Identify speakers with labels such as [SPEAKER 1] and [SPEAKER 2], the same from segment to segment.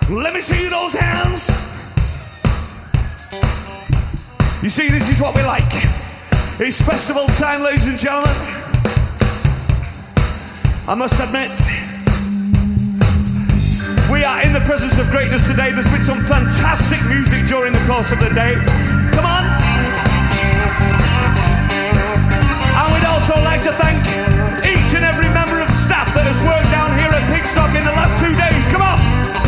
[SPEAKER 1] Let me see those hands. You see, this is what we like. It's festival time, ladies and gentlemen. I must admit, we are in the presence of greatness today. There's been some fantastic music during the course of the day. Come on. And we'd also like to thank each and every member of staff that has worked down here at Pigstock in the last 2 days. Come on.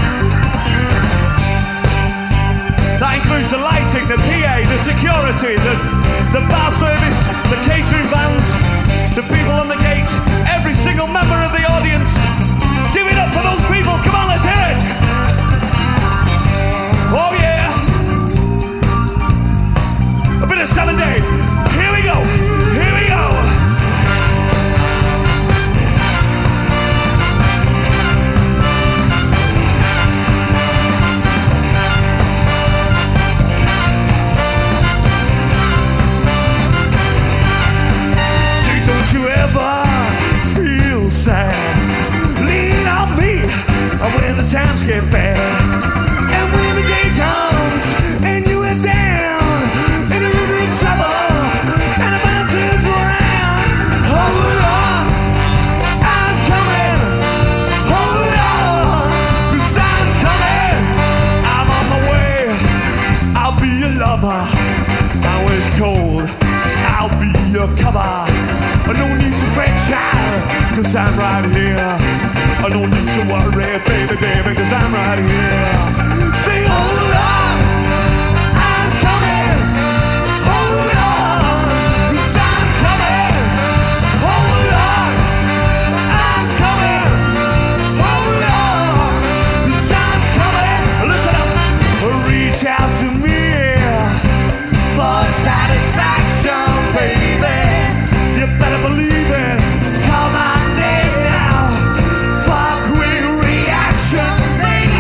[SPEAKER 1] That includes the lighting, the PA, the security, the bar service, the catering vans, the people on the gate, every single member of the audience. Give it up for those people. Come on, let's hear it. Oh yeah. A bit of Saturday. Here we go. Here we go. See, don't you ever feel sad? Lean on me when the times get bad. And when the day comes and you are down in a little bit of trouble and about to drown, hold on, I'm coming. Hold on, 'cause I'm coming. I'm on my way. I'll be your lover. Now it's cold. I'll be your cover. No need to fret, child, 'cause I'm right here. I don't need to worry, baby, baby, 'cause I'm right here. Sing, hold on, I'm coming. Hold on, 'cause I'm coming. Hold on, I'm coming. Hold on, 'cause I'm coming. Listen up, reach out to me for satisfaction, baby. You better believe it. Call my name now. Fuck with reaction, baby.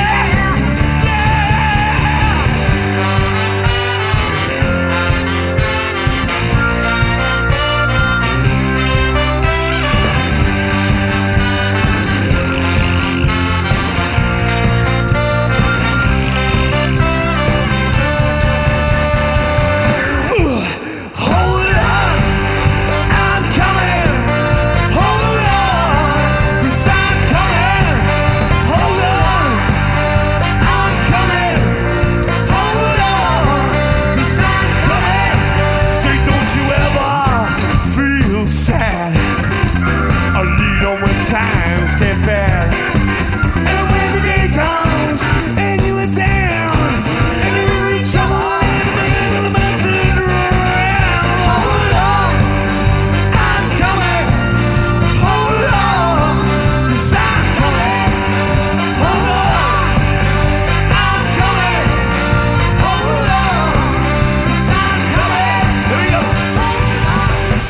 [SPEAKER 1] Times get bad. And when the day comes and you are down and you're in trouble and about to drown, hold on, I'm coming. Hold on, 'cause I'm coming. Hold on, I'm coming. Hold on, 'cause I'm coming. Here we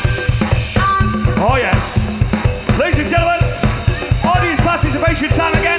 [SPEAKER 1] go. Oh yes, ladies and gentlemen, participation time again.